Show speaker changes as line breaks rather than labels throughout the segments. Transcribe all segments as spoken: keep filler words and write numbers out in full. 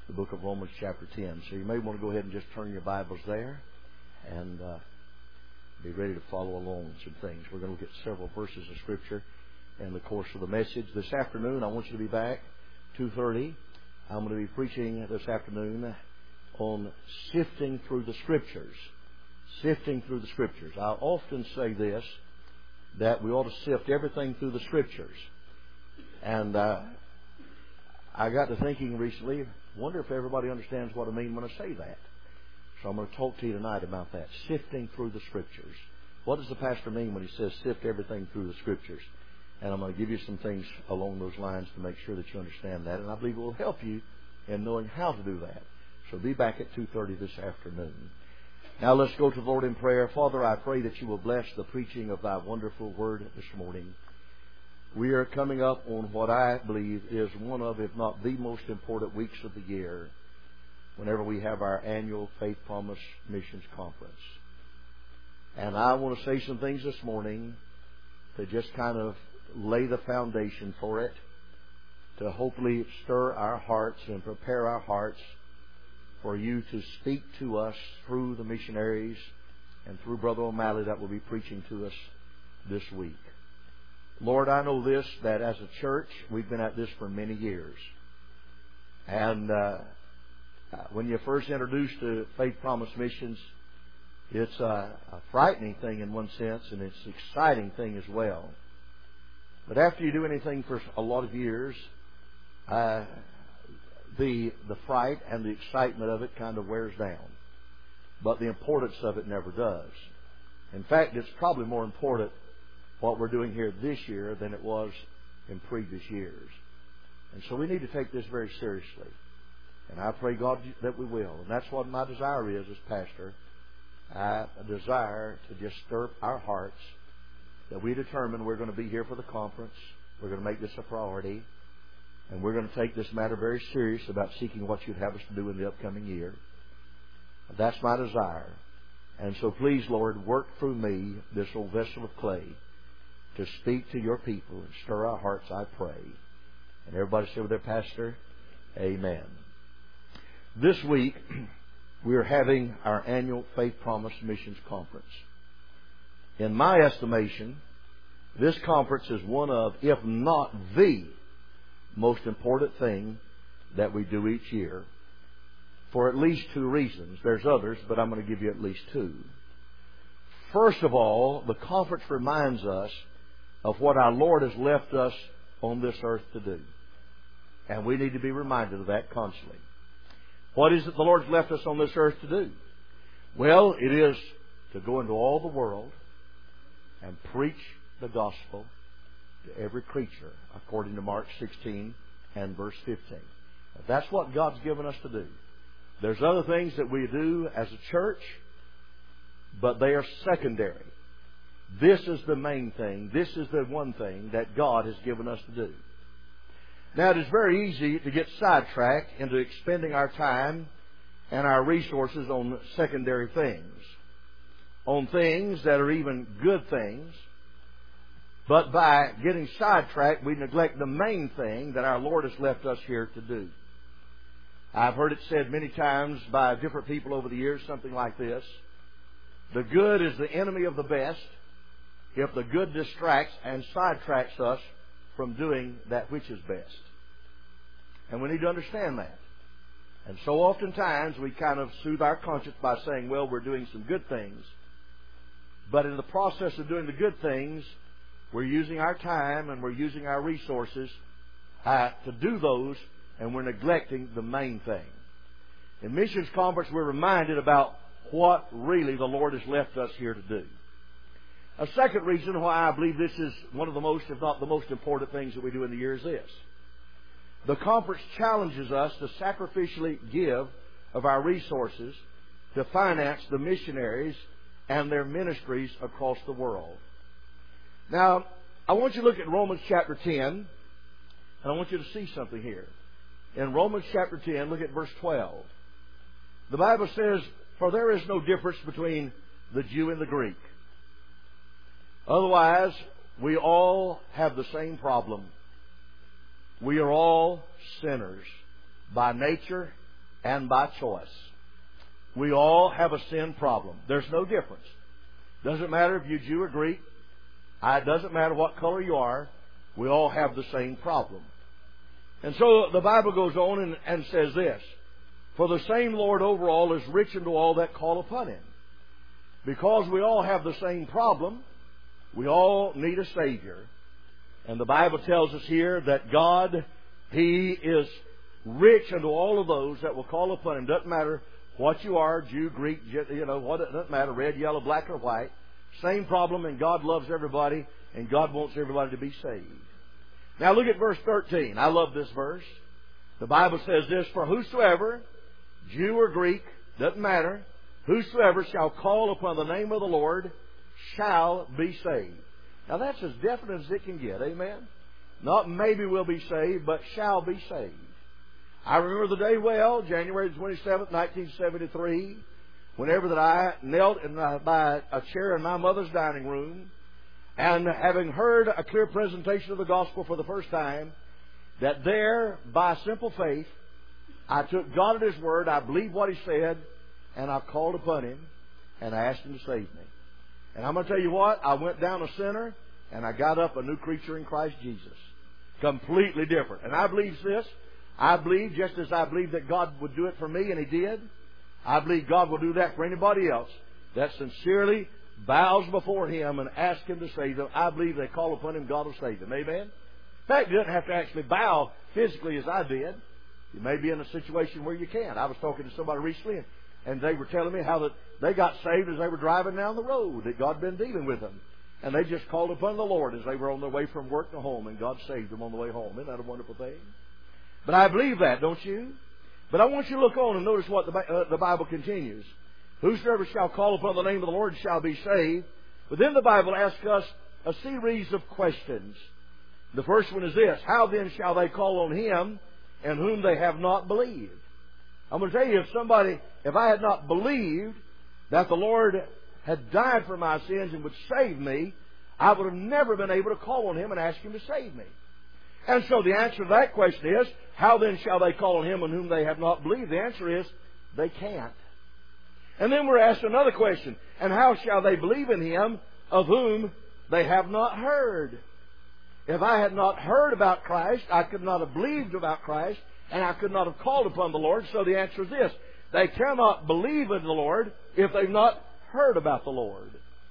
the book of Romans chapter ten. So you may want to go ahead and just turn your Bibles there and uh, be ready to follow along with some things. We're going to look at several verses of Scripture in the course of the message. This afternoon, I want you to be back two thirty. I'm going to be preaching this afternoon on sifting through the Scriptures. Sifting through the Scriptures. I often say this, that we ought to sift everything through the Scriptures. And uh, I got to thinking recently, wonder if everybody understands what I mean when I say that. So I'm going to talk to you tonight about that, sifting through the Scriptures. What does the pastor mean when he says sift everything through the Scriptures? And I'm going to give you some things along those lines to make sure that you understand that. And I believe it will help you in knowing how to do that. So be back at two thirty this afternoon. Now let's go to the Lord in prayer. Father, I pray that you will bless the preaching of thy wonderful word this morning. We are coming up on what I believe is one of, if not the most important weeks of the year, whenever we have our annual Faith Promise Missions Conference. And I want to say some things this morning to just kind of lay the foundation for it, to hopefully stir our hearts and prepare our hearts for you to speak to us through the missionaries and through Brother O'Malley that will be preaching to us this week. Lord, I know this, that as a church, we've been at this for many years. And uh, when you're first introduced to Faith Promise Missions, it's a, a frightening thing in one sense, and it's an exciting thing as well. But after you do anything for a lot of years, uh, the the fright and the excitement of it kind of wears down. But the importance of it never does. In fact, it's probably more important what we're doing here this year than it was in previous years. And so we need to take this very seriously. And I pray, God, that we will. And that's what my desire is as pastor. I desire to just stir up our hearts, that we determine we're going to be here for the conference. We're going to make this a priority. And we're going to take this matter very serious about seeking what you'd have us to do in the upcoming year. That's my desire. And so please, Lord, work through me, this old vessel of clay, to speak to your people and stir our hearts, I pray. And everybody say with their pastor, amen. This week, we are having our annual Faith Promise Missions Conference. In my estimation, this conference is one of, if not the most important thing that we do each year, for at least two reasons. There's others, but I'm going to give you at least two. First of all, the conference reminds us of what our Lord has left us on this earth to do. And we need to be reminded of that constantly. What is it the Lord's left us on this earth to do? Well, it is to go into all the world and preach the gospel to every creature, according to Mark sixteen and verse fifteen. That's what God's given us to do. There's other things that we do as a church, but they are secondary. This is the main thing. This is the one thing that God has given us to do. Now, it is very easy to get sidetracked into expending our time and our resources on secondary things, on things that are even good things. But by getting sidetracked, we neglect the main thing that our Lord has left us here to do. I've heard it said many times by different people over the years, something like this: the good is the enemy of the best if the good distracts and sidetracks us from doing that which is best. And we need to understand that. And so oftentimes we kind of soothe our conscience by saying, well, we're doing some good things. But in the process of doing the good things, we're using our time and we're using our resources uh, to do those, and we're neglecting the main thing. In Missions Conference, we're reminded about what really the Lord has left us here to do. A second reason why I believe this is one of the most, if not the most important things that we do in the year is this. The conference challenges us to sacrificially give of our resources to finance the missionaries and their ministries across the world. Now, I want you to look at Romans chapter ten, and I want you to see something here. In Romans chapter ten, look at verse twelve. The Bible says, "For there is no difference between the Jew and the Greek. Otherwise, we all have the same problem. We are all sinners by nature and by choice. We all have a sin problem. There's no difference. Doesn't matter if you're Jew or Greek. It doesn't matter what color you are. We all have the same problem. And so the Bible goes on and, and says this: for the same Lord over all is rich unto all that call upon Him. Because we all have the same problem, we all need a Savior. And the Bible tells us here that God, He is rich unto all of those that will call upon Him. Doesn't matter what you are, Jew, Greek, you know, what, it doesn't matter, red, yellow, black, or white. Same problem, and God loves everybody, and God wants everybody to be saved. Now look at verse thirteen. I love this verse. The Bible says this: for whosoever, Jew or Greek, doesn't matter, whosoever shall call upon the name of the Lord shall be saved. Now that's as definite as it can get, amen? Not maybe will be saved, but shall be saved. I remember the day well, January twenty-seventh, nineteen seventy-three, whenever that I knelt in, uh, by a chair in my mother's dining room, and having heard a clear presentation of the gospel for the first time, that there, by simple faith, I took God at His word, I believed what He said, and I called upon Him, and I asked Him to save me. And I'm going to tell you what, I went down a sinner, and I got up a new creature in Christ Jesus. Completely different. And I believe this. I believe, just as I believe that God would do it for me, and He did, I believe God will do that for anybody else that sincerely bows before Him and asks Him to save them. I believe they call upon Him, God will save them. Amen? In fact, you don't have to actually bow physically as I did. You may be in a situation where you can. I was talking to somebody recently, and, and they were telling me how that they got saved as they were driving down the road, that God had been dealing with them. And they just called upon the Lord as they were on their way from work to home, and God saved them on the way home. Isn't that a wonderful thing? But I believe that, don't you? But I want you to look on and notice what the, uh, the Bible continues. Whosoever shall call upon the name of the Lord shall be saved. But then the Bible asks us a series of questions. The first one is this: how then shall they call on Him in whom they have not believed? I'm going to tell you, if somebody, if I had not believed that the Lord had died for my sins and would save me, I would have never been able to call on Him and ask Him to save me. And so the answer to that question is, how then shall they call on Him in whom they have not believed? The answer is, they can't. And then we're asked another question: and how shall they believe in Him of whom they have not heard? If I had not heard about Christ, I could not have believed about Christ, and I could not have called upon the Lord. So the answer is this: they cannot believe in the Lord if they've not heard about the Lord.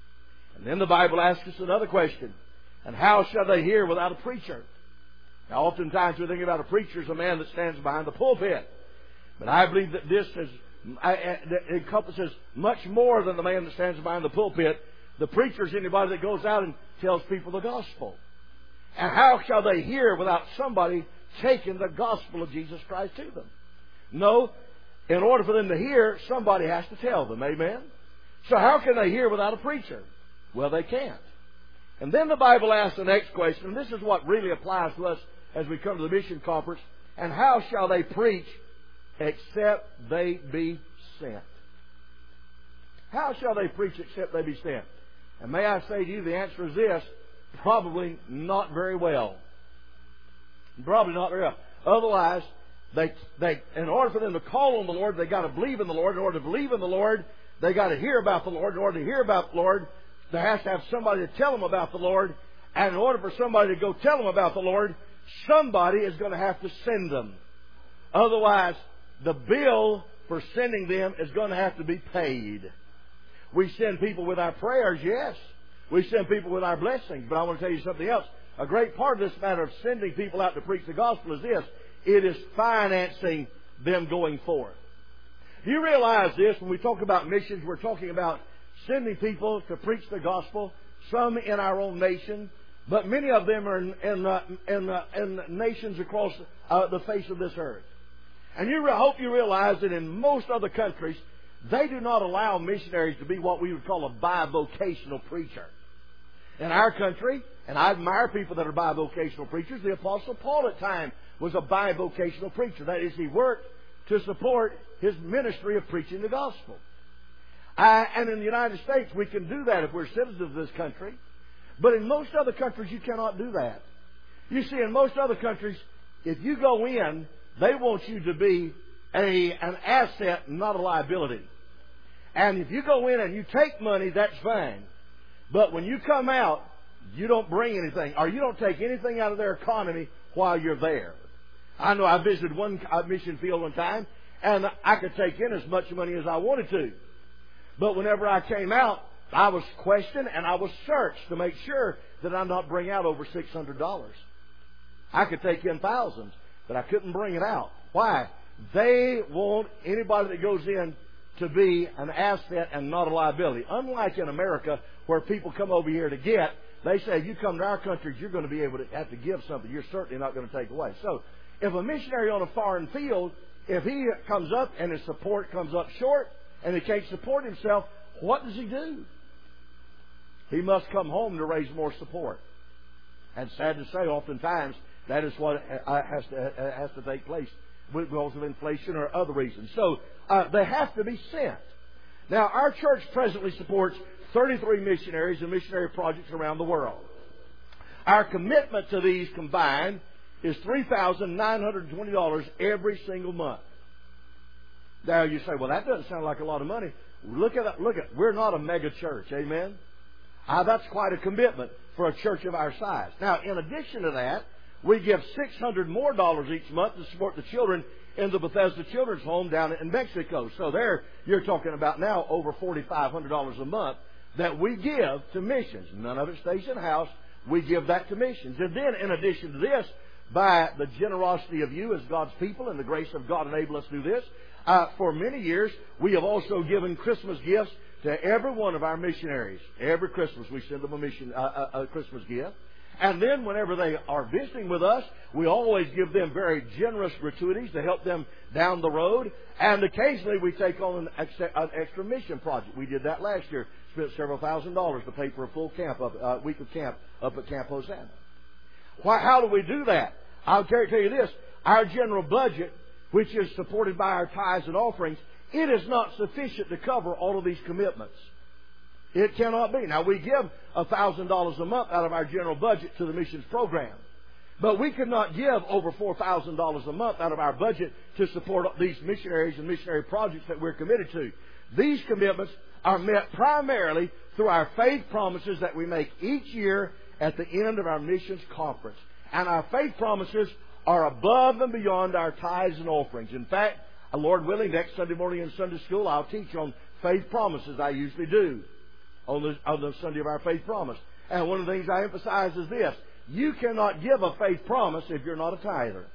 And then the Bible asks us another question: and how shall they hear without a preacher? Now, oftentimes we think about a preacher as a man that stands behind the pulpit. But I believe that this is, encompasses much more than the man that stands behind the pulpit. The preacher is anybody that goes out and tells people the gospel. And how shall they hear without somebody taking the gospel of Jesus Christ to them? No, in order for them to hear, somebody has to tell them. Amen? So how can they hear without a preacher? Well, they can't. And then the Bible asks the next question, and this is what really applies to us as we come to the mission conference: and how shall they preach except they be sent? How shall they preach except they be sent? And may I say to you, the answer is this: probably not very well. Probably not very well. Otherwise, they, they, in order for them to call on the Lord, they've got to believe in the Lord. In order to believe in the Lord, they've got to hear about the Lord. In order to hear about the Lord, they have to have somebody to tell them about the Lord. And in order for somebody to go tell them about the Lord, somebody is going to have to send them. Otherwise, the bill for sending them is going to have to be paid. We send people with our prayers, yes. We send people with our blessings. But I want to tell you something else. A great part of this matter of sending people out to preach the gospel is this: it is financing them going forth. Do you realize this? When we talk about missions, we're talking about sending people to preach the gospel, some in our own nation, but many of them are in, in, uh, in, uh, in nations across uh, the face of this earth. And you re- hope you realize that in most other countries, they do not allow missionaries to be what we would call a bivocational preacher. In our country, and I admire people that are bivocational preachers, the Apostle Paul at times was a bivocational preacher. That is, he worked to support his ministry of preaching the gospel. Uh, and in the United States, we can do that if we're citizens of this country. But in most other countries, you cannot do that. You see, in most other countries, if you go in, they want you to be a, an asset, not a liability. And if you go in and you take money, that's fine. But when you come out, you don't bring anything, or you don't take anything out of their economy while you're there. I know I visited one mission field one time, and I could take in as much money as I wanted to. But whenever I came out, I was questioned and I was searched to make sure that I not bring out over six hundred dollars. I could take in thousands, but I couldn't bring it out. Why? They want anybody that goes in to be an asset and not a liability. Unlike in America, where people come over here to get, they say, if you come to our country, you're going to be able to have to give something. You're certainly not going to take away. So, if a missionary on a foreign field, if he comes up and his support comes up short and he can't support himself, what does he do? He must come home to raise more support. And sad to say, oftentimes, that is what has to, has to take place because of inflation or other reasons. So, uh, they have to be sent. Now, our church presently supports thirty-three missionaries and missionary projects around the world. Our commitment to these combined is three thousand nine hundred twenty dollars every single month. Now, you say, well, that doesn't sound like a lot of money. Look at that. Look at, we're not a mega church. Amen? Uh, that's quite a commitment for a church of our size. Now, in addition to that, we give six hundred more dollars each month to support the children in the Bethesda Children's Home down in Mexico. So there, you're talking about now over four thousand five hundred dollars a month that we give to missions. None of it stays in house. We give that to missions. And then, in addition to this, by the generosity of you as God's people and the grace of God enable us to do this, uh, for many years, we have also given Christmas gifts to every one of our missionaries. Every Christmas, we send them a mission, uh, a, a Christmas gift. And then whenever they are visiting with us, we always give them very generous gratuities to help them down the road. And occasionally we take on an extra, an extra mission project. We did that last year. Spent several thousand dollars to pay for a full camp, up, uh, week of camp up at Camp Hosanna. Why, how do we do that? I'll tell you this. Our general budget, which is supported by our tithes and offerings, it is not sufficient to cover all of these commitments. It cannot be. Now, we give one thousand dollars a month out of our general budget to the missions program. But we could not give over four thousand dollars a month out of our budget to support these missionaries and missionary projects that we're committed to. These commitments are met primarily through our faith promises that we make each year at the end of our missions conference. And our faith promises are above and beyond our tithes and offerings. In fact, Lord willing, next Sunday morning in Sunday school, I'll teach on faith promises. I usually do on the, on the Sunday of our faith promise. And one of the things I emphasize is this. You cannot give a faith promise if you're not a tither.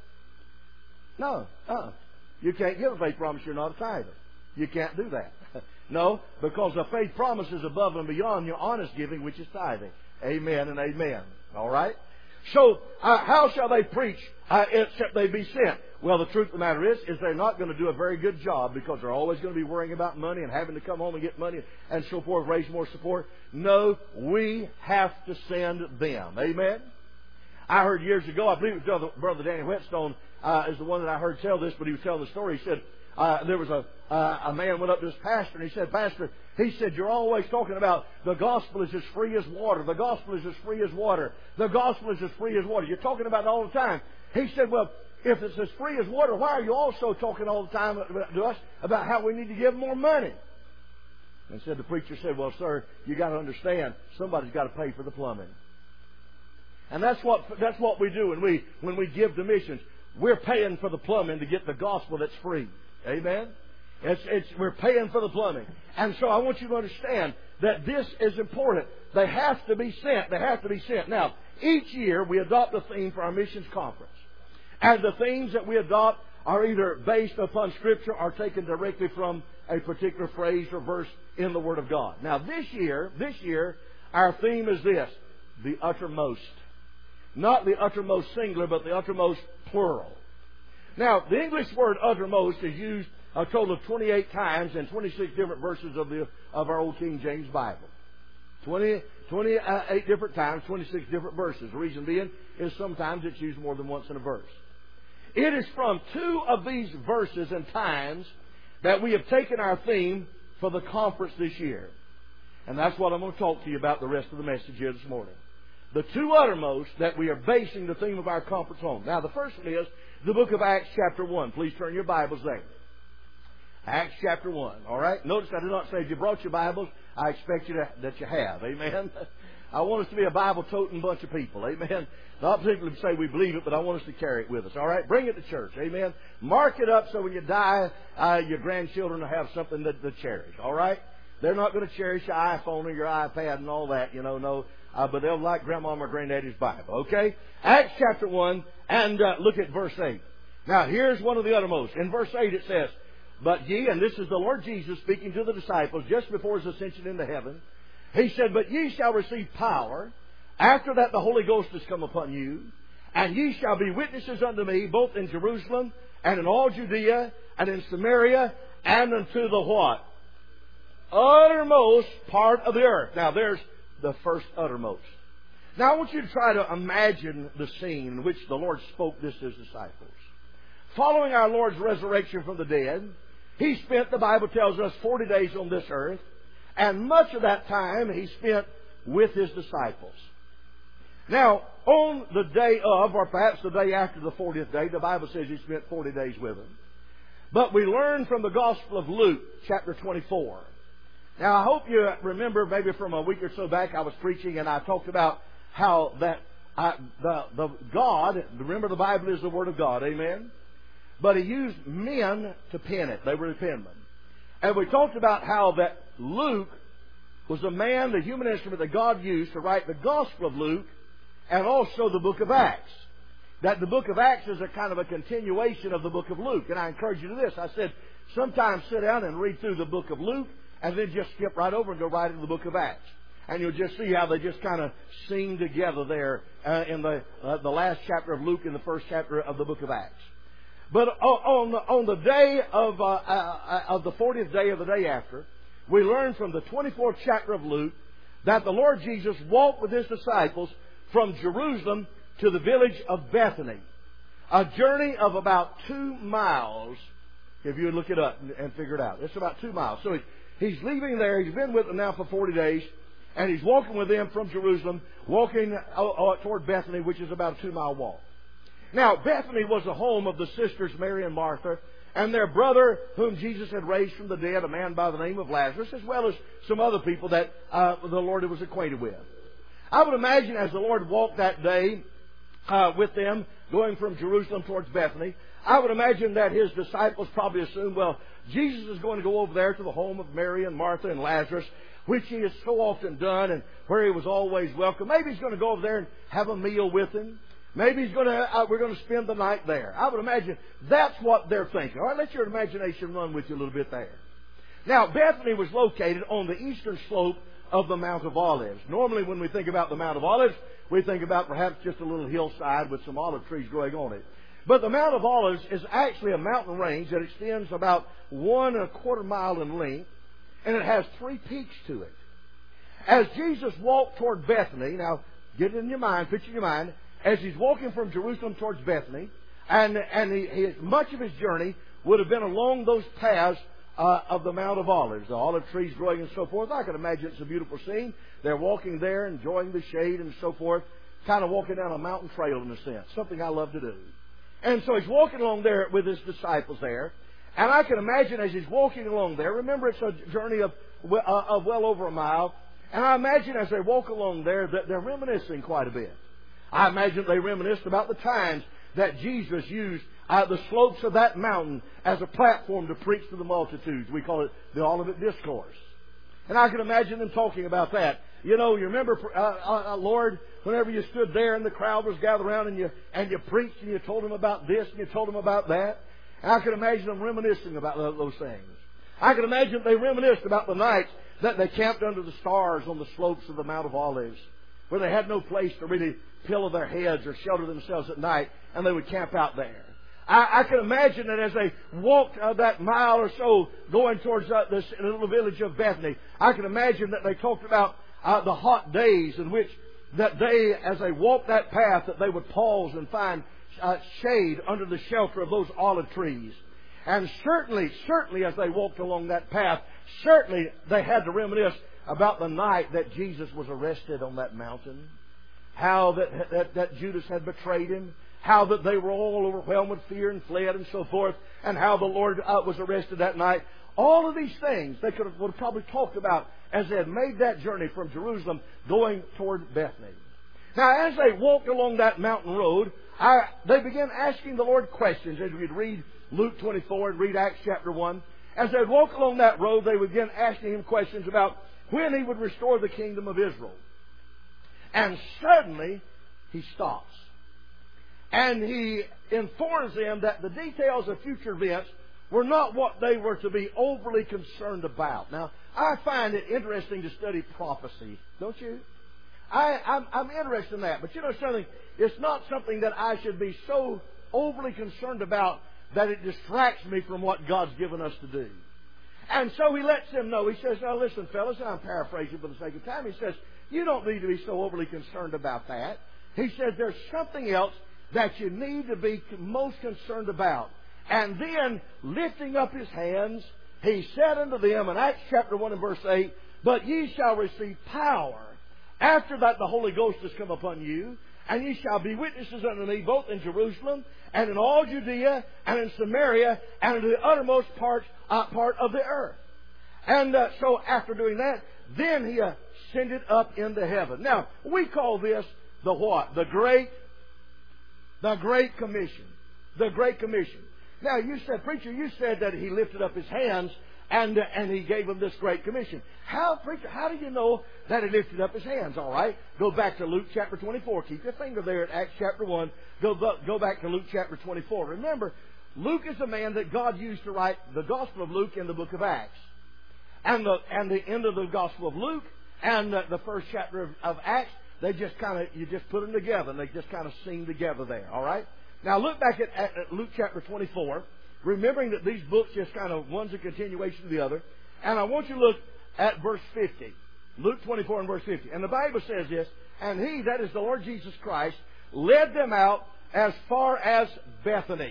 No. Uh-uh. You can't give a faith promise if you're not a tither. You can't do that. No, because a faith promise is above and beyond your honest giving, which is tithing. Amen and amen. All right? So, uh, how shall they preach uh, except they be sent? Well, the truth of the matter is, is they're not going to do a very good job because they're always going to be worrying about money and having to come home and get money and so forth, raise more support. No, we have to send them. Amen? I heard years ago, I believe it was Brother Danny Whetstone uh, is the one that I heard tell this, but he was telling the story. He said, uh, there was a, uh, a man went up to his pastor and he said, Pastor, he said, you're always talking about the gospel is as free as water. The gospel is as free as water. The gospel is as free as water. You're talking about it all the time. He said, well, if it's as free as water, why are you also talking all the time to us about how we need to give more money? And said the preacher said, well, sir, you got to understand, somebody's got to pay for the plumbing. And that's what that's what we do when we when we give to missions. We're paying for the plumbing to get the gospel that's free. Amen? It's, it's, we're paying for the plumbing. And so I want you to understand that this is important. They have to be sent. They have to be sent. Now, each year we adopt a theme for our missions conference. And the themes that we adopt are either based upon Scripture or taken directly from a particular phrase or verse in the Word of God. Now, this year, this year, our theme is this, the uttermost. Not the uttermost singular, but the uttermost plural. Now, the English word uttermost is used a total of twenty-eight times in twenty-six different verses of the of our old King James Bible. twenty, twenty-eight different times, twenty-six different verses. The reason being is sometimes it's used more than once in a verse. It is from two of these verses and times that we have taken our theme for the conference this year. And that's what I'm going to talk to you about the rest of the message here this morning. The two uttermost that we are basing the theme of our conference on. Now, the first one is the book of Acts chapter one. Please turn your Bibles there. Acts chapter one. All right? Notice I did not say if you brought your Bibles, I expect you to, that you have. Amen? I want us to be a Bible-toting bunch of people. Amen? Not particularly to say we believe it, but I want us to carry it with us. All right? Bring it to church. Amen? Mark it up so when you die, uh, your grandchildren will have something to, to cherish. All right? They're not going to cherish your iPhone or your iPad and all that, you know, no. Uh, but they'll like Grandma or Granddaddy's Bible. Okay? Acts chapter one, and uh, look at verse eight. Now, here's one of the uttermost. In verse eight it says, "But ye," and this is the Lord Jesus speaking to the disciples just before His ascension into heaven. He said, "But ye shall receive power. After that the Holy Ghost has come upon you. And ye shall be witnesses unto me, both in Jerusalem and in all Judea and in Samaria and unto the" what? "Uttermost part of the earth." Now, there's the first uttermost. Now, I want you to try to imagine the scene in which the Lord spoke this to His disciples. Following our Lord's resurrection from the dead, He spent, the Bible tells us, forty days on this earth. And much of that time He spent with His disciples. Now, on the day of, or perhaps the day after the fortieth day, the Bible says He spent forty days with them. But we learn from the Gospel of Luke, chapter twenty-four. Now, I hope you remember, maybe from a week or so back, I was preaching and I talked about how that I, the, the God, remember the Bible is the Word of God, amen? But He used men to pen it. They were the penmen. And we talked about how that Luke was a man, the human instrument that God used to write the Gospel of Luke and also the book of Acts. That the book of Acts is a kind of a continuation of the book of Luke. And I encourage you to this. I said, sometimes sit down and read through the book of Luke and then just skip right over and go right into the book of Acts. And you'll just see how they just kind of sing together there uh, in the uh, the last chapter of Luke and the first chapter of the book of Acts. But on the, on the day of, uh, uh, of the fortieth day of the day after, we learn from the twenty-fourth chapter of Luke that the Lord Jesus walked with His disciples from Jerusalem to the village of Bethany. A journey of about two miles, if you look it up and figure it out. It's about two miles. So he, he's leaving there. He's been with them now for forty days. And He's walking with them from Jerusalem, walking toward Bethany, which is about a two-mile walk. Now, Bethany was the home of the sisters Mary and Martha, and their brother, whom Jesus had raised from the dead, a man by the name of Lazarus, as well as some other people that uh, the Lord was acquainted with. I would imagine as the Lord walked that day uh, with them, going from Jerusalem towards Bethany, I would imagine that His disciples probably assumed, well, Jesus is going to go over there to the home of Mary and Martha and Lazarus, which He has so often done and where He was always welcome. Maybe He's going to go over there and have a meal with them. Maybe he's going to, uh, we're going to spend the night there. I would imagine that's what they're thinking. All right, let your imagination run with you a little bit there. Now, Bethany was located on the eastern slope of the Mount of Olives. Normally, when we think about the Mount of Olives, we think about perhaps just a little hillside with some olive trees growing on it. But the Mount of Olives is actually a mountain range that extends about one and a quarter mile in length, and it has three peaks to it. As Jesus walked toward Bethany, now get it in your mind, picture in your mind, as He's walking from Jerusalem towards Bethany, and, and he, he, much of His journey would have been along those paths uh, of the Mount of Olives, the olive trees growing and so forth. I can imagine it's a beautiful scene. They're walking there, enjoying the shade and so forth, kind of walking down a mountain trail in a sense, something I love to do. And so He's walking along there with His disciples there, and I can imagine as He's walking along there, remember it's a journey of, uh, of well over a mile, and I imagine as they walk along there that they're reminiscing quite a bit. I imagine they reminisced about the times that Jesus used uh, the slopes of that mountain as a platform to preach to the multitudes. We call it the Olivet Discourse. And I can imagine them talking about that. You know, you remember, uh, uh, Lord, whenever you stood there and the crowd was gathered around and you and you preached and you told them about this and you told them about that. And I can imagine them reminiscing about those things. I can imagine they reminisced about the nights that they camped under the stars on the slopes of the Mount of Olives, where they had no place to really pillow their heads or shelter themselves at night, and they would camp out there. I, I can imagine that as they walked uh, that mile or so going towards uh, this little village of Bethany, I can imagine that they talked about uh, the hot days in which that they, as they walked that path, that they would pause and find uh, shade under the shelter of those olive trees. And certainly, certainly as they walked along that path, certainly they had to reminisce about the night that Jesus was arrested on that mountain. How that, that, that Judas had betrayed Him. how that they were all overwhelmed with fear and fled and so forth, and how the Lord uh, was arrested that night. All of these things they could have, would have probably talked about as they had made that journey from Jerusalem going toward Bethany. Now, as they walked along that mountain road, I, they began asking the Lord questions. As we'd read Luke twenty-four and read Acts chapter one, as they'd walk along that road, they would begin asking Him questions about when He would restore the kingdom of Israel. And suddenly, He stops. And He informs them that the details of future events were not what they were to be overly concerned about. Now, I find it interesting to study prophecy, don't you? I, I'm, I'm interested in that. But you know something? It's not something that I should be so overly concerned about that it distracts me from what God's given us to do. And so He lets them know. He says, now listen, fellas, and I'm paraphrasing for the sake of time. He says, you don't need to be so overly concerned about that. He says, there's something else that you need to be most concerned about. And then, lifting up His hands, He said unto them in Acts chapter one and verse eight, but ye shall receive power. After that the Holy Ghost has come upon you, and ye shall be witnesses unto me both in Jerusalem and in all Judea and in Samaria and in the uttermost part, uh, part of the earth. And uh, so after doing that, then He ascended up into heaven. Now, we call this the what? The Great, the Great Commission. The Great Commission. Now, you said, preacher, you said that He lifted up His hands and uh, and He gave them this Great Commission. How, preacher, how do you know that He lifted up His hands? All right, go back to Luke chapter twenty-four. Keep your finger there at Acts chapter one. Go, go back to Luke chapter twenty-four. Remember, Luke is the man that God used to write the Gospel of Luke in the book of Acts. And the, and the end of the Gospel of Luke and the, the first chapter of, of Acts, they just kind of, you just put them together and they just kind of sing together there. All right? Now look back at, at Luke chapter twenty-four, remembering that these books just kind of, one's a continuation of the other. And I want you to look at verse fifty. Luke twenty-four and verse fifty. And the Bible says this, and He, that is the Lord Jesus Christ, led them out as far as Bethany.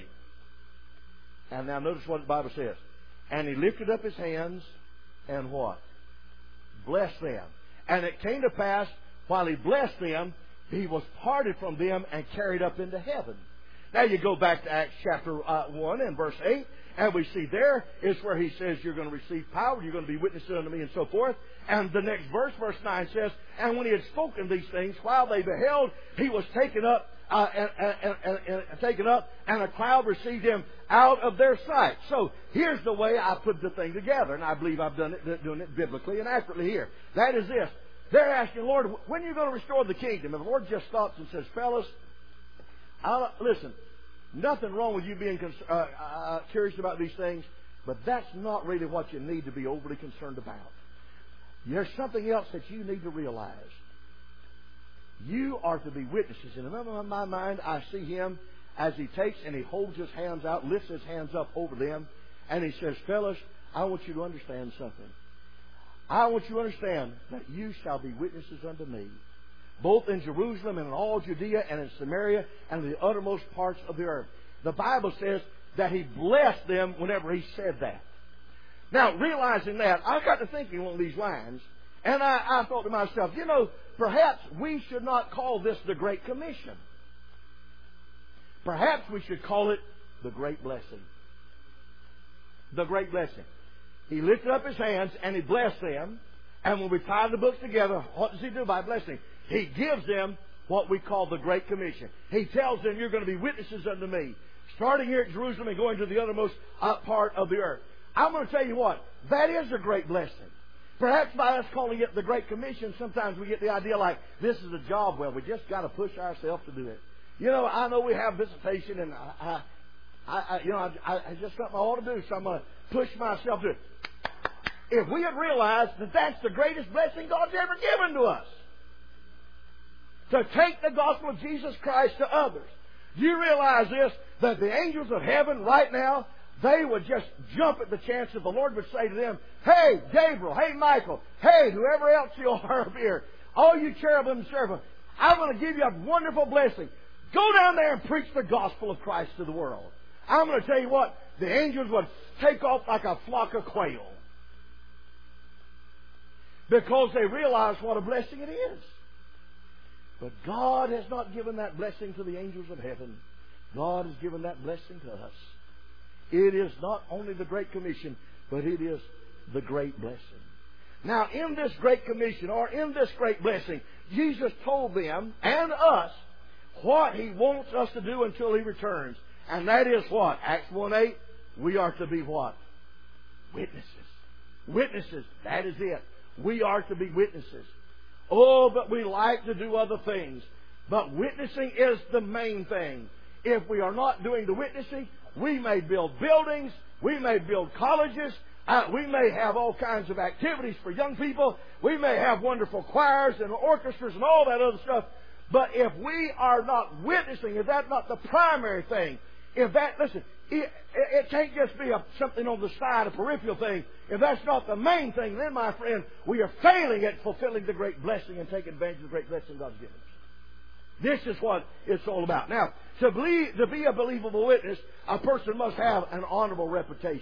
And now notice what the Bible says. And He lifted up His hands and what? Blessed them. And it came to pass, while He blessed them, He was parted from them and carried up into heaven. Now you go back to Acts chapter uh, one and verse eight, and we see there is where He says, you're going to receive power, you're going to be witnesses unto me, and so forth. And the next verse, verse nine says, and when He had spoken these things, while they beheld, He was taken up, uh, and, and, and, and, and taken up, and a cloud received Him out of their sight. So here's the way I put the thing together, and I believe I've done it, doing it biblically and accurately here. That is this. They're asking, Lord, when are you going to restore the kingdom? And the Lord just stops and says, fellas, I'll, listen, nothing wrong with you being uh, uh, curious about these things, but that's not really what you need to be overly concerned about. There's something else that you need to realize. You are to be witnesses. And in my mind, I see Him as He takes and He holds His hands out, lifts His hands up over them, and He says, fellas, I want you to understand something. I want you to understand that you shall be witnesses unto me, both in Jerusalem and in all Judea and in Samaria and in the uttermost parts of the earth. The Bible says that He blessed them whenever He said that. Now, realizing that, I got to thinking along these lines, and I, I thought to myself, you know, perhaps we should not call this the Great Commission. Perhaps we should call it the Great Blessing. The Great Blessing. He lifted up His hands and He blessed them. And when we tie the books together, what does He do by blessing? He gives them what we call the Great Commission. He tells them, you're going to be witnesses unto me, starting here at Jerusalem and going to the uttermost part of the earth. I'm going to tell you what, that is a great blessing. Perhaps by us calling it the Great Commission, sometimes we get the idea like this is a job. Well, we just got to push ourselves to do it. You know, I know we have visitation, and I, I, I you know, I, I just something I ought to do, so I'm going to push myself to it. If we had realized that that's the greatest blessing God's ever given to us, to take the gospel of Jesus Christ to others. Do you realize this? That the angels of heaven right now, they would just jump at the chance that the Lord would say to them, hey, Gabriel, hey, Michael, hey, whoever else you are up here, all you cherubim and seraphim, I'm going to give you a wonderful blessing. Go down there and preach the gospel of Christ to the world. I'm going to tell you what, the angels would take off like a flock of quail, because they realize what a blessing it is. But God has not given that blessing to the angels of heaven. God has given that blessing to us. It is not only the Great Commission, but it is the great blessing. Now, in this Great Commission, or in this great blessing, Jesus told them and us what He wants us to do until He returns. And that is what? Acts one eight, we are to be what? Witnesses. Witnesses. That is it. We are to be witnesses. Oh, but we like to do other things. But witnessing is the main thing. If we are not doing the witnessing, we may build buildings, we may build colleges, uh, we may have all kinds of activities for young people, we may have wonderful choirs and orchestras and all that other stuff. But if we are not witnessing, if that's not the primary thing, if that, listen, it, it can't just be a, something on the side, a peripheral thing. If that's not the main thing, then, my friend, we are failing at fulfilling the great blessing and taking advantage of the great blessing God's given us. This is what it's all about. Now, to, believe, to be a believable witness, a person must have an honorable reputation.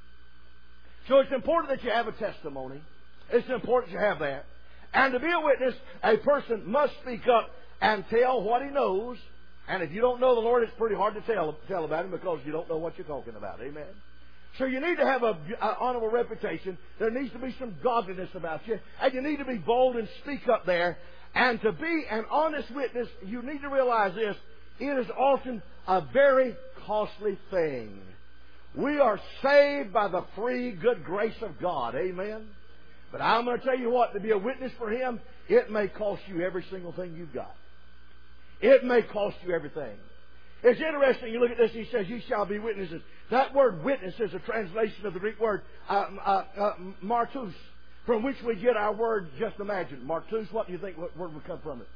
So it's important that you have a testimony. It's important you have that. And to be a witness, a person must speak up and tell what he knows. And if you don't know the Lord, it's pretty hard to tell, tell about Him because you don't know what you're talking about. Amen? So you need to have an honorable reputation. There needs to be some godliness about you. And you need to be bold and speak up there. And to be an honest witness, you need to realize this. It is often a very costly thing. We are saved by the free, good grace of God. Amen? But I'm going to tell you what, to be a witness for Him, it may cost you every single thing you've got. It may cost you everything. It's interesting, you look at this, He says, "You shall be witnesses." That word witness is a translation of the Greek word uh, uh, uh, martus, from which we get our word, just imagine. Martus, what do you think what word would come from it?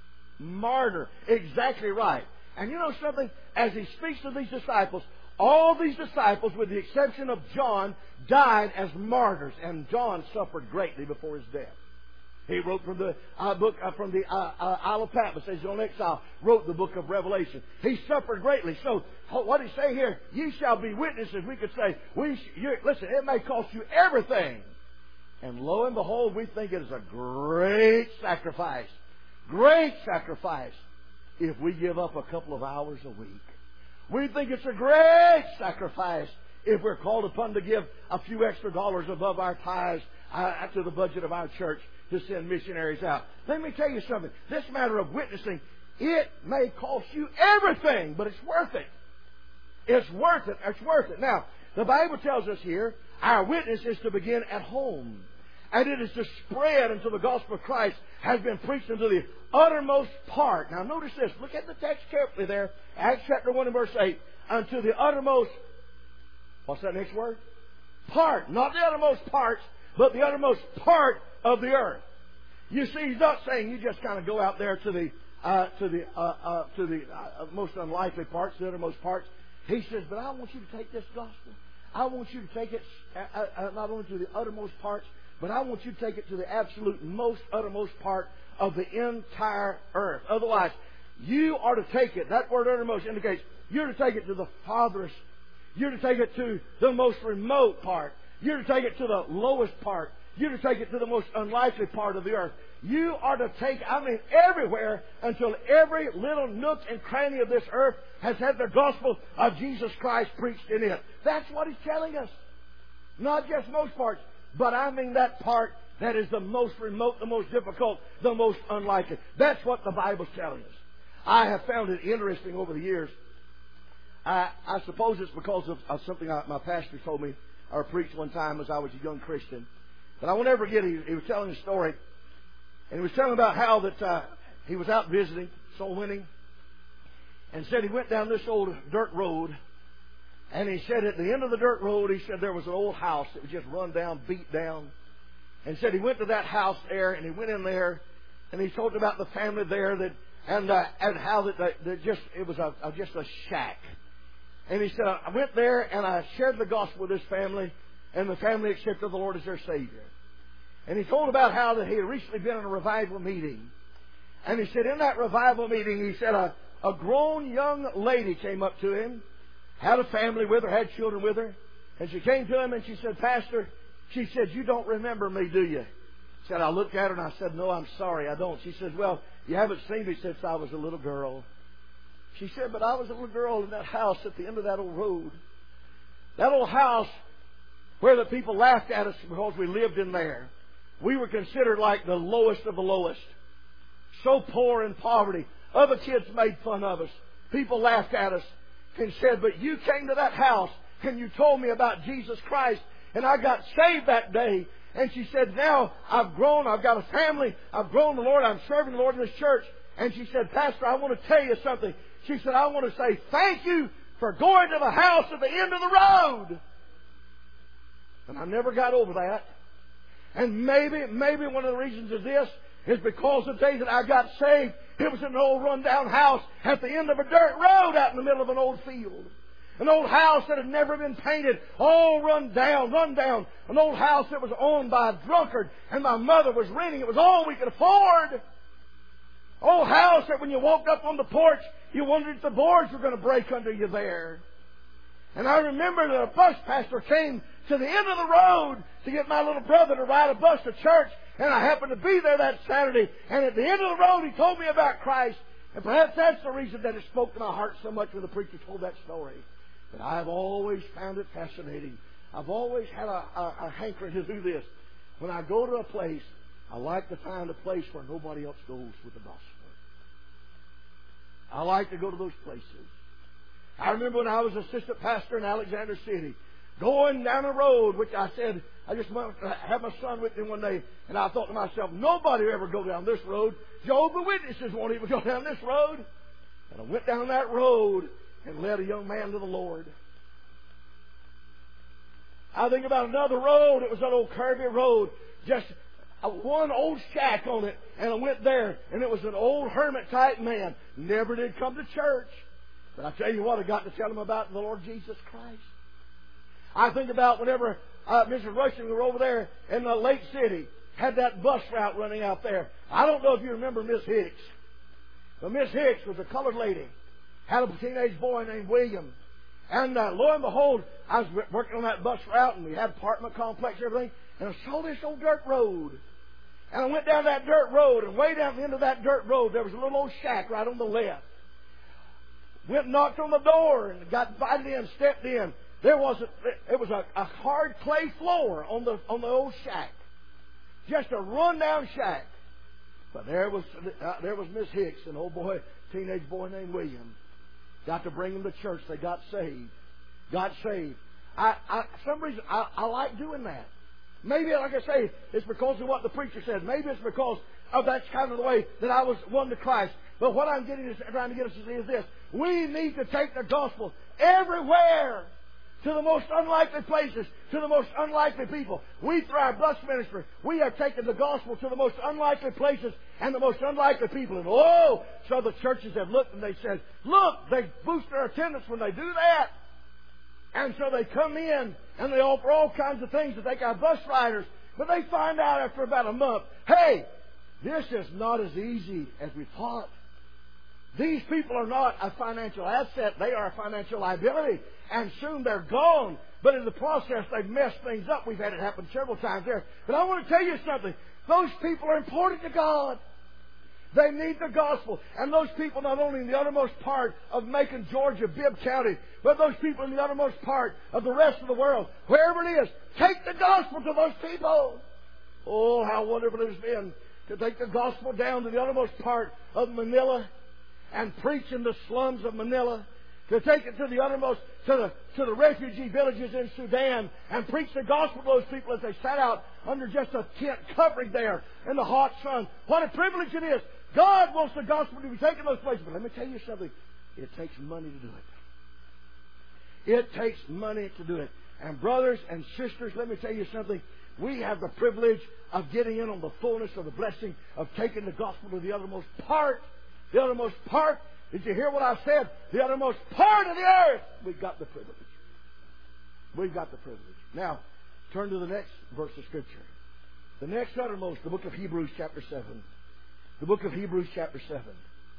Martyr. Exactly right. And you know something? As He speaks to these disciples, all these disciples, with the exception of John, died as martyrs. And John suffered greatly before his death. He wrote from the uh, book uh, from the uh, uh, Isle of Patmos, as on exile, wrote the book of Revelation. He suffered greatly. So what He's saying here, ye shall be witnesses. We could say, we sh- you, listen, it may cost you everything. And lo and behold, we think it is a great sacrifice. Great sacrifice if we give up a couple of hours a week. We think it's a great sacrifice if we're called upon to give a few extra dollars above our tithes uh, to the budget of our church to send missionaries out. Let me tell you something. This matter of witnessing, it may cost you everything, but it's worth it. It's worth it. It's worth it. Now, the Bible tells us here, our witness is to begin at home. And it is to spread until the gospel of Christ has been preached unto the uttermost part. Now notice this. Look at the text carefully there. Acts chapter one and verse eight. Unto the uttermost, what's that next word? Part. Not the uttermost parts, but the uttermost part of the earth. You see, He's not saying you just kind of go out there to the uh, to the uh, uh, to the uh, most unlikely parts, the uttermost parts. He says, but I want you to take this gospel. I want you to take it uh, uh, not only to the uttermost parts, but I want you to take it to the absolute most uttermost part of the entire earth. Otherwise, you are to take it. That word uttermost indicates you're to take it to the farthest. You're to take it to the most remote part. You're to take it to the lowest part. You're to take it to the most unlikely part of the earth. You are to take, I mean, everywhere until every little nook and cranny of this earth has had the gospel of Jesus Christ preached in it. That's what He's telling us. Not just most parts, but I mean that part that is the most remote, the most difficult, the most unlikely. That's what the Bible's telling us. I have found it interesting over the years. I, I suppose it's because of, of something I, my pastor told me or preached one time as I was a young Christian. But I won't ever forget, he, he was telling a story. And he was telling about how that uh, he was out visiting, soul winning. And said he went down this old dirt road. And he said at the end of the dirt road, he said there was an old house that was just run down, beat down. And said he went to that house there, and he went in there, and he told about the family there, that and uh, and how that, that, that just it was a, a just a shack. And he said, I went there and I shared the gospel with this family, and the family accepted the Lord as their Savior. And he told about how that he had recently been in a revival meeting. And he said in that revival meeting, he said a, a grown young lady came up to him, had a family with her, had children with her. And she came to him and she said, Pastor, she said, you don't remember me, do you? He said, I looked at her and I said, no, I'm sorry, I don't. She said, well, you haven't seen me since I was a little girl. She said, but I was a little girl in that house at the end of that old road. That old house where the people laughed at us because we lived in there. We were considered like the lowest of the lowest. So poor in poverty. Other kids made fun of us. People laughed at us and said, but you came to that house and you told me about Jesus Christ, and I got saved that day. And she said, now I've grown, I've got a family, I've grown the Lord, I'm serving the Lord in this church. And she said, Pastor, I want to tell you something. She said, I want to say thank you for going to the house at the end of the road. And I never got over that. And maybe, maybe one of the reasons is this, is because the day that I got saved, it was in an old run-down house at the end of a dirt road out in the middle of an old field. An old house that had never been painted, all run down, run down. An old house that was owned by a drunkard, and my mother was renting. It was all we could afford. Old house that when you walked up on the porch, you wondered if the boards were going to break under you there. And I remember that a bus pastor came to the end of the road to get my little brother to ride a bus to church. And I happened to be there that Saturday. And at the end of the road, he told me about Christ. And perhaps that's the reason that it spoke to my heart so much when the preacher told that story. But I've always found it fascinating. I've always had a, a, a hankering to do this. When I go to a place, I like to find a place where nobody else goes with the gospel. I like to go to those places. I remember when I was assistant pastor in Alexander City, going down a road, which I said, I just had my son with me one day, and I thought to myself, nobody will ever go down this road. Jehovah's Witnesses won't even go down this road. And I went down that road and led a young man to the Lord. I think about another road. It was that old curvy road, just one old shack on it, and I went there, and it was an old hermit-type man. Never did come to church. But I tell you what, I got to tell him about the Lord Jesus Christ. I think about whenever uh, Missus Rushing, we were over there in the Lake City, had that bus route running out there. I don't know if you remember Miss Hicks. But Miss Hicks was a colored lady, had a teenage boy named William. And uh, lo and behold, I was working on that bus route, and we had apartment complex and everything, and I saw this old dirt road. And I went down that dirt road, and way down the end of that dirt road, there was a little old shack right on the left. Went and knocked on the door and got invited in, stepped in. There was a, it was a, a hard clay floor on the on the old shack, just a rundown shack. But there was uh, there was Miss Hicks, an old boy, teenage boy named William. Got to bring them to church. They got saved. Got saved. I, I for some reason I, I like doing that. Maybe, like I say, it's because of what the preacher said. Maybe it's because of that's kind of the way that I was won to Christ. But what I'm getting is trying to get us to see is this: we need to take the gospel everywhere, to the most unlikely places, to the most unlikely people. We, through our bus ministry, we have taken the gospel to the most unlikely places and the most unlikely people. And oh, so the churches have looked and they said, look, they boost their attendance when they do that. And so they come in and they offer all kinds of things to take our bus riders. But they find out after about a month, hey, this is not as easy as we thought. These people are not a financial asset. They are a financial liability. And soon they're gone. But in the process, they've messed things up. We've had it happen several times there. But I want to tell you something. Those people are important to God. They need the gospel. And those people not only in the uttermost part of Macon, Georgia, Bibb County, but those people in the uttermost part of the rest of the world, wherever it is, take the gospel to those people. Oh, how wonderful it has been to take the gospel down to the uttermost part of Manila and preach in the slums of Manila, to take it to the uttermost, to the, to the refugee villages in Sudan and preach the gospel to those people as they sat out under just a tent covering there in the hot sun. What a privilege it is. God wants the gospel to be taken to those places. But let me tell you something. It takes money to do it. It takes money to do it. And brothers and sisters, let me tell you something. We have the privilege of getting in on the fullness of the blessing of taking the gospel to the uttermost part. The uttermost part. Did you hear what I said? The uttermost part of the earth. We've got the privilege. We've got the privilege. Now, turn to the next verse of Scripture. The next uttermost, the book of Hebrews chapter seven. The book of Hebrews chapter seven.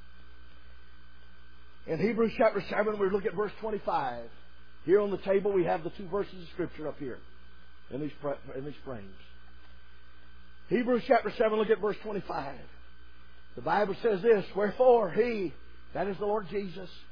In Hebrews chapter seven, we look at verse twenty-five. Here on the table we have the two verses of Scripture up here in these, in these frames. Hebrews chapter seven, look at verse twenty-five. The Bible says this: wherefore he, that is the Lord Jesus,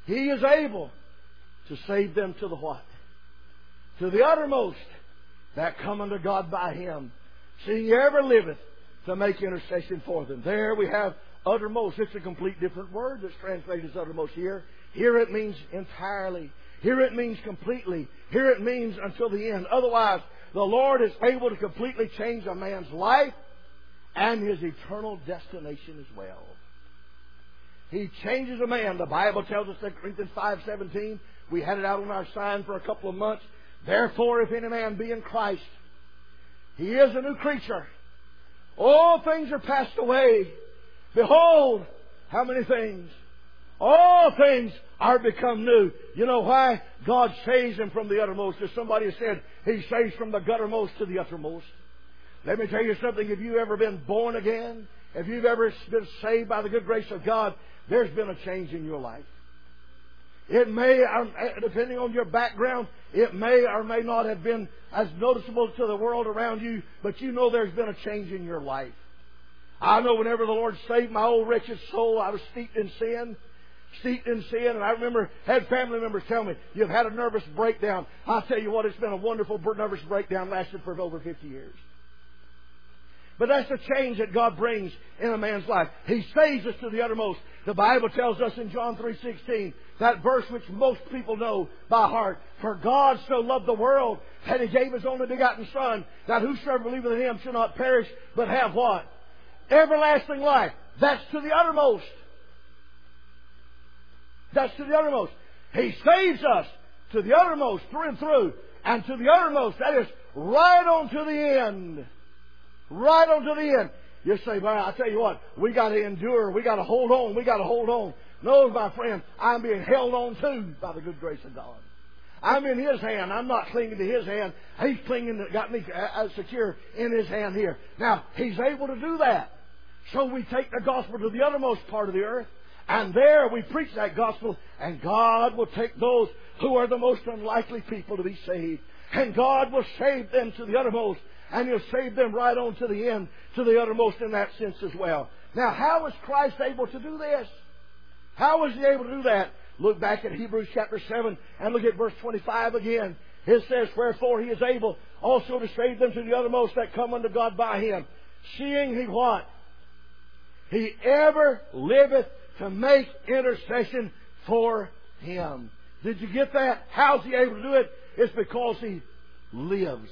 He is able to save them to the what? To the uttermost that come unto God by Him, seeing He ever liveth to make intercession for them. There we have uttermost. It's a complete different word that's translated as uttermost here. Here it means entirely. Here it means completely. Here it means until the end. Otherwise, the Lord is able to completely change a man's life and his eternal destination as well. He changes a man. The Bible tells us in Corinthians five seventeen, we had it out on our sign for a couple of months. Therefore, if any man be in Christ, he is a new creature. All things are passed away. Behold, how many things? All things are become new. You know why? God saves him from the uttermost. As somebody has said, He saves from the guttermost to the uttermost. Let me tell you something. If you've ever been born again, if you've ever been saved by the good grace of God, there's been a change in your life. It may, depending on your background, it may or may not have been as noticeable to the world around you, but you know there's been a change in your life. I know whenever the Lord saved my old wretched soul, I was steeped in sin. Steeped in sin, and I remember had family members tell me, "You've had a nervous breakdown." I'll tell you what, it's been a wonderful nervous breakdown, lasted for over fifty years. But that's the change that God brings in a man's life. He saves us to the uttermost. The Bible tells us in John three sixteen, that verse which most people know by heart, "For God so loved the world that He gave His only begotten Son, that whosoever believeth in Him shall not perish, but have" what? Everlasting life. That's to the uttermost. That's to the uttermost. He saves us to the uttermost, through and through. And to the uttermost, that is right on to the end. Right on to the end. You say, "Well, I tell you what, we got to endure. We got to hold on. We got to hold on." No, my friend, I'm being held on to by the good grace of God. I'm in His hand. I'm not clinging to His hand. He's clinging to, got me secure in His hand here. Now, He's able to do that. So we take the gospel to the uttermost part of the earth. And there we preach that gospel, and God will take those who are the most unlikely people to be saved. And God will save them to the uttermost, and He'll save them right on to the end, to the uttermost in that sense as well. Now, how is Christ able to do this? How was He able to do that? Look back at Hebrews chapter seven and look at verse twenty-five again. It says, "Wherefore He is able also to save them to the uttermost that come unto God by Him, seeing He" what? "He ever liveth to make intercession for Him." Did you get that? How's He able to do it? It's because He lives.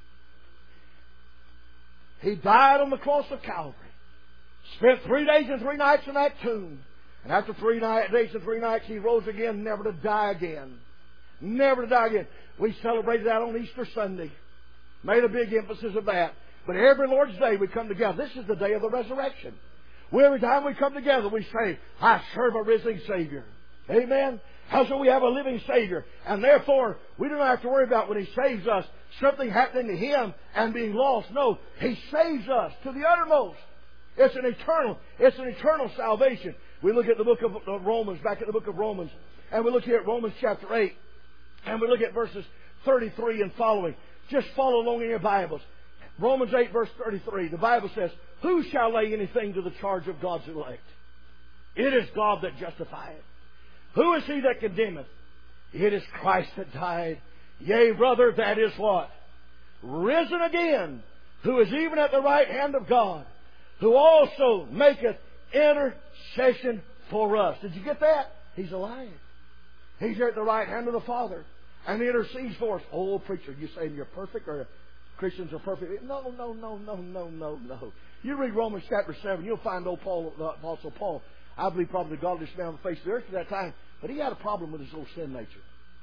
He died on the cross of Calvary. Spent three days and three nights in that tomb. And after three night, days and three nights, He rose again, never to die again. Never to die again. We celebrated that on Easter Sunday. Made a big emphasis of that. But every Lord's Day we come together. This is the day of the resurrection. Well, every time we come together, we say, "I serve a risen Savior." Amen? How so we have a living Savior. And therefore, we don't have to worry about when He saves us, something happening to Him and being lost. No, He saves us to the uttermost. It's an eternal, it's an eternal salvation. We look at the book of Romans, back at the book of Romans, and we look here at Romans chapter eight, and we look at verses thirty-three and following. Just follow along in your Bibles. Romans eight, verse thirty-three, the Bible says, "Who shall lay anything to the charge of God's elect? It is God that justifieth. Who is he that condemneth? It is Christ that died. Yea, brother, that is what? Risen again, who is even at the right hand of God, who also maketh intercession for us." Did you get that? He's alive. He's there at the right hand of the Father, and He intercedes for us. Oh, preacher, you saying you're perfect, or Christians are perfect? No, no, no, no, no, no, no. You read Romans chapter seven, you'll find old Paul, the Apostle Paul, I believe probably the godliest man on the face of the earth at that time, but he had a problem with his old sin nature.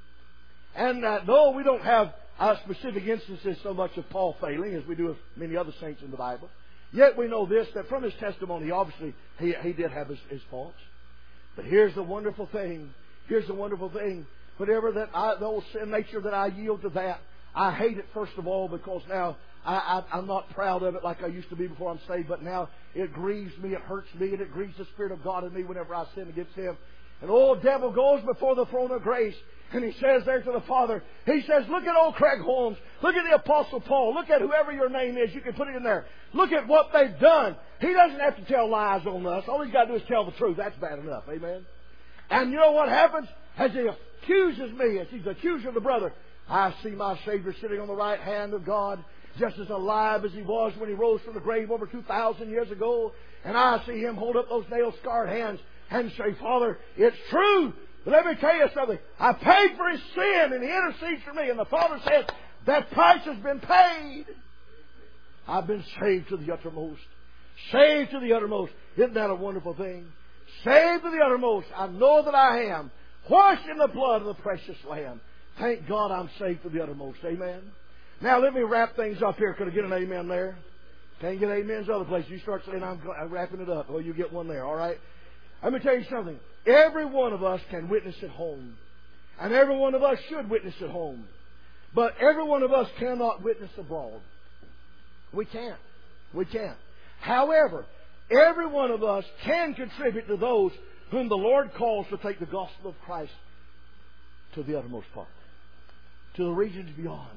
And uh, though we don't have uh, specific instances so much of Paul failing as we do of many other saints in the Bible, yet we know this, that from his testimony, obviously, he, he did have his, his faults. But here's the wonderful thing. Here's the wonderful thing. Whatever that I, the old sin nature that I yield to that, I hate it first of all because now I, I, I'm not proud of it like I used to be before I'm saved, but now it grieves me, it hurts me, and it grieves the Spirit of God in me whenever I sin against Him. And the old devil goes before the throne of grace, and he says there to the Father, he says, "Look at old Craig Holmes, look at the Apostle Paul, look at whoever your name is, you can put it in there. Look at what they've done." He doesn't have to tell lies on us. All he's got to do is tell the truth. That's bad enough. Amen? And you know what happens? as he accuses me, as he's the accuser of the brother, I see my Savior sitting on the right hand of God, just as alive as he was when he rose from the grave over two thousand years ago. And I see him hold up those nail-scarred hands and say, Father, it's true. But let me tell you something. I paid for his sin, and he intercedes for me. And the Father says, that price has been paid. I've been saved to the uttermost. Saved to the uttermost. Isn't that a wonderful thing? Saved to the uttermost. I know that I am. Washed in the blood of the precious Lamb. Thank God I'm saved to the uttermost. Amen. Now let me wrap things up here. Could I get an amen there? Can't get amens other places. You start saying, I'm, I'm wrapping it up. Well, you get one there. All right? Let me tell you something. Every one of us can witness at home. And every one of us should witness at home. But every one of us cannot witness abroad. We can't. We can't. However, every one of us can contribute to those whom the Lord calls to take the gospel of Christ to the uttermost part, to the regions beyond,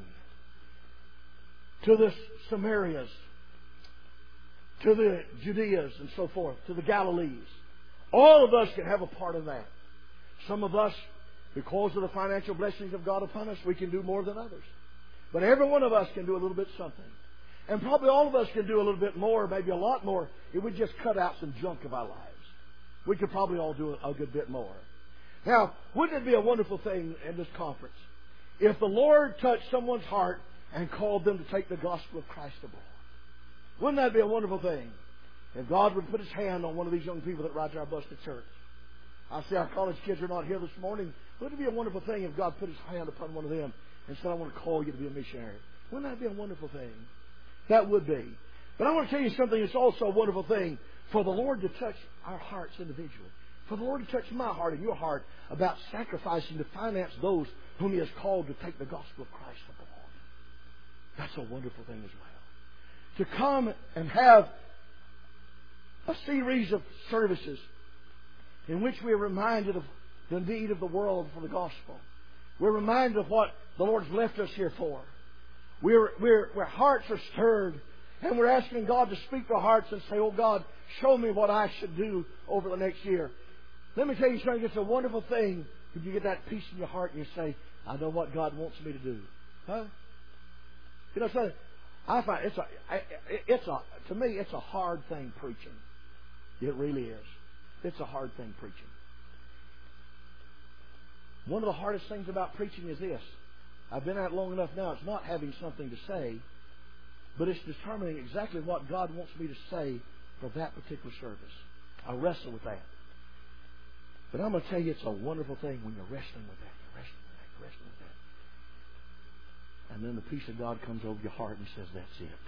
to the Samarias, to the Judeas and so forth, to the Galilees. All of us can have a part in that. Some of us, because of the financial blessings of God upon us, we can do more than others. But every one of us can do a little bit something. And probably all of us can do a little bit more, maybe a lot more, if we just cut out some junk of our lives. We could probably all do a good bit more. Now, wouldn't it be a wonderful thing in this conference if the Lord touched someone's heart and called them to take the gospel of Christ abroad? Wouldn't that be a wonderful thing? If God would put His hand on one of these young people that rides our bus to church. I see our college kids are not here this morning. Wouldn't it be a wonderful thing if God put His hand upon one of them and said, I want to call you to be a missionary? Wouldn't that be a wonderful thing? That would be. But I want to tell you something. It's also a wonderful thing for the Lord to touch our hearts individually. For the Lord to touch my heart and your heart about sacrificing to finance those whom He has called to take the gospel of Christ abroad. That's a wonderful thing as well. To come and have a series of services in which we are reminded of the need of the world for the gospel. We're reminded of what the Lord's left us here for. We're, we're, our hearts are stirred, and we're asking God to speak to our hearts and say, oh God, show me what I should do over the next year. Let me tell you something. It's a wonderful thing if you get that peace in your heart and you say, I know what God wants me to do. Huh? You know something? I find it's a, it's a, to me, it's a hard thing preaching. It really is. It's a hard thing preaching. One of the hardest things about preaching is this. I've been at it long enough now. It's not having something to say, but it's determining exactly what God wants me to say for that particular service. I wrestle with that. But I'm going to tell you, it's a wonderful thing when you're wrestling with that. You're wrestling with that. You're wrestling with that. And then the peace of God comes over your heart and says, that's it.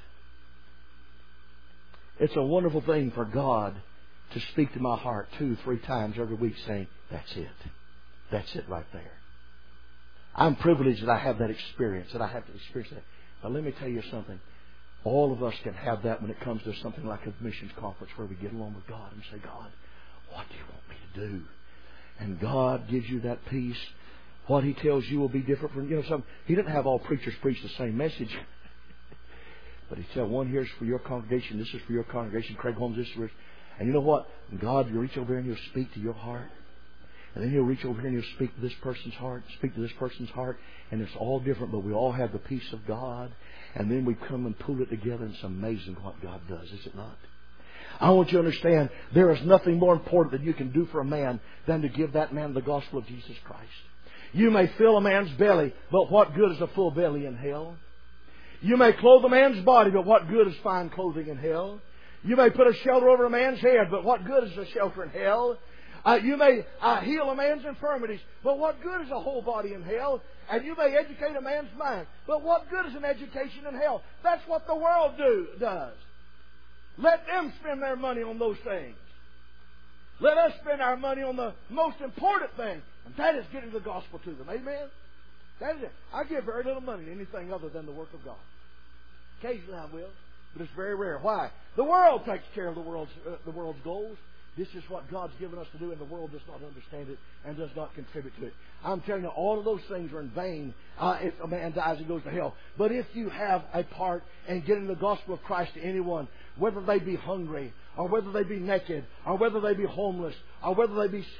It's a wonderful thing for God to speak to my heart two, three times every week saying, that's it. That's it right there. I'm privileged that I have that experience, that I have to experience that. But let me tell you something. All of us can have that when it comes to something like a missions conference where we get along with God and say, God, what do you want me to do? And God gives you that peace. What He tells you will be different from, you know, some. He didn't have all preachers preach the same message. But He said, one here is for your congregation, this is for your congregation, Craig Holmes, this is for... And you know what? God, you reach over here and He'll speak to your heart. And then He'll reach over here and He'll speak to this person's heart, speak to this person's heart. And it's all different, but we all have the peace of God. And then we come and pull it together, and it's amazing what God does, is it not? I want you to understand, there is nothing more important that you can do for a man than to give that man the gospel of Jesus Christ. You may fill a man's belly, but what good is a full belly in hell? You may clothe a man's body, but what good is fine clothing in hell? You may put a shelter over a man's head, but what good is a shelter in hell? Uh, you may uh, heal a man's infirmities, but what good is a whole body in hell? And you may educate a man's mind, but what good is an education in hell? That's what the world do, does. Let them spend their money on those things. Let us spend our money on the most important thing, and that is getting the gospel to them. Amen? That is it. I give very little money to anything other than the work of God. Occasionally I will, but it's very rare. Why? The world takes care of the world's, uh, the world's goals. This is what God's given us to do, and the world does not understand it and does not contribute to it. I'm telling you, all of those things are in vain uh, if a man dies and goes to hell. But if you have a part in getting the gospel of Christ to anyone, whether they be hungry, or whether they be naked, or whether they be homeless, or whether they be sick,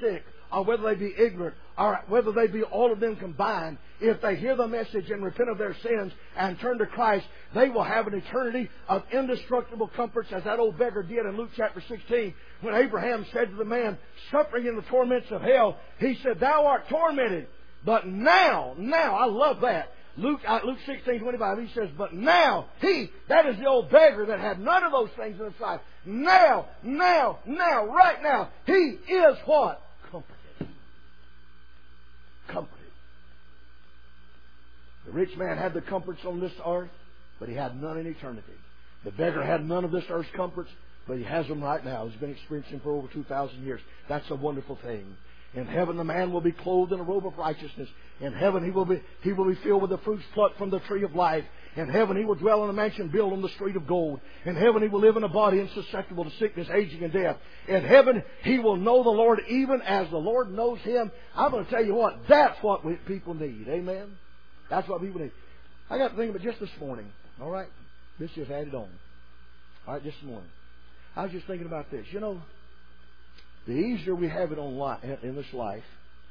or whether they be ignorant, or whether they be all of them combined, if they hear the message and repent of their sins and turn to Christ, they will have an eternity of indestructible comforts, as that old beggar did in Luke chapter sixteen, when Abraham said to the man suffering in the torments of hell, he said, "Thou art tormented, but now, now," I love that. Luke, uh, Luke sixteen twenty-five, he says, "But now, he," that is the old beggar that had none of those things in his life. Now, now, now, right now, he is what? Comforted. Comforted. The rich man had the comforts on this earth, but he had none in eternity. The beggar had none of this earth's comforts, but he has them right now. He's been experiencing for over two thousand years. That's a wonderful thing. In heaven, the man will be clothed in a robe of righteousness. In heaven, he will be he will be filled with the fruits plucked from the tree of life. In heaven, he will dwell in a mansion built on the street of gold. In heaven, he will live in a body insusceptible to sickness, aging, and death. In heaven, he will know the Lord even as the Lord knows him. I'm going to tell you what, that's what we, people need. Amen? That's what people need. I got to think of it just this morning. All right? This just added on. All right, just this morning. I was just thinking about this. You know, the easier we have it on li- in this life,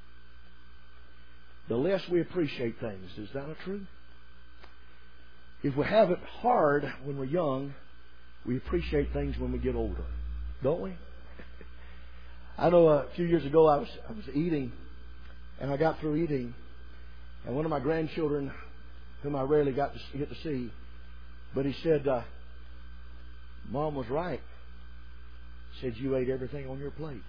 the less we appreciate things. Is that not true? If we have it hard when we're young, we appreciate things when we get older, don't we? I know a few years ago I was I was eating, and I got through eating, and one of my grandchildren, whom I rarely got to get to see, but he said, uh, "Mom was right. Said you ate everything on your plate."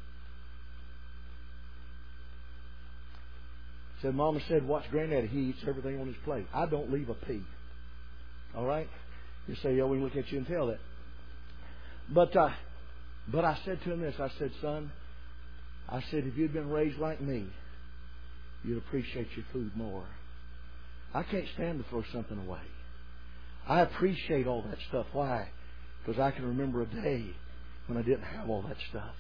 Said, "Mama said, watch Granddaddy. He eats everything on his plate. I don't leave a pea." All right? You say, "Yeah, we can look at you and tell that." But, uh, but I said to him this. I said, "Son," I said, "if you'd been raised like me, you'd appreciate your food more. I can't stand to throw something away. I appreciate all that stuff. Why? Because I can remember a day when I didn't have all that stuff."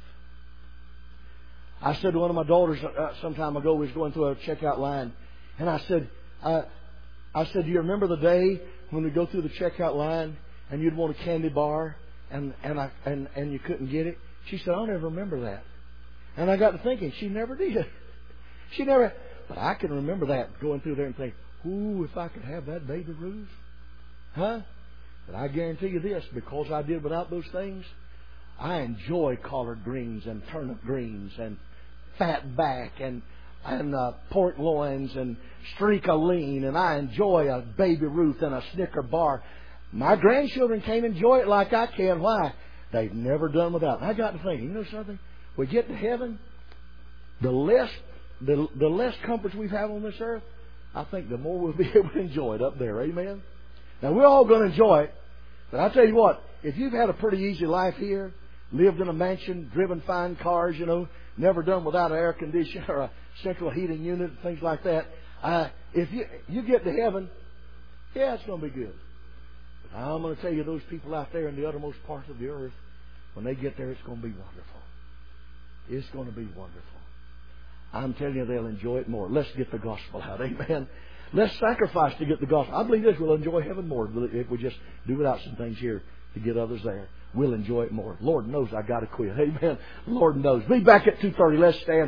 I said to one of my daughters uh, some time ago, we was going through a checkout line, and I said, uh, I said, "Do you remember the day when we go through the checkout line and you'd want a candy bar and and I and, and you couldn't get it?" She said, "I'll never remember that." And I got to thinking, she never did. She never. But I can remember that, going through there and think, "Ooh, if I could have that Baby Ruth, huh?" But I guarantee you this, because I did without those things, I enjoy collard greens and turnip greens and fat back and and uh, pork loins and streak of lean, and I enjoy a Baby Ruth and a Snicker bar. My grandchildren can't enjoy it like I can. Why? They've never done without. And I got to thinking, you know something? We get to heaven, the less the the less comforts we have on this earth, I think the more we'll be able to enjoy it up there. Amen? Now, we're all going to enjoy it, but I tell you what, if you've had a pretty easy life here, lived in a mansion, driven fine cars, you know, never done without an air conditioner or a central heating unit and things like that, uh, if you you get to heaven, yeah, it's going to be good. But I'm going to tell you, those people out there in the uttermost parts of the earth, when they get there, it's going to be wonderful. It's going to be wonderful. I'm telling you, they'll enjoy it more. Let's get the gospel out. Amen. Let's sacrifice to get the gospel. I believe this, we'll enjoy heaven more if we just do without some things here to get others there. We'll enjoy it more. Lord knows I got to quit. Amen. Lord knows. Be back at two thirty. Let's stand.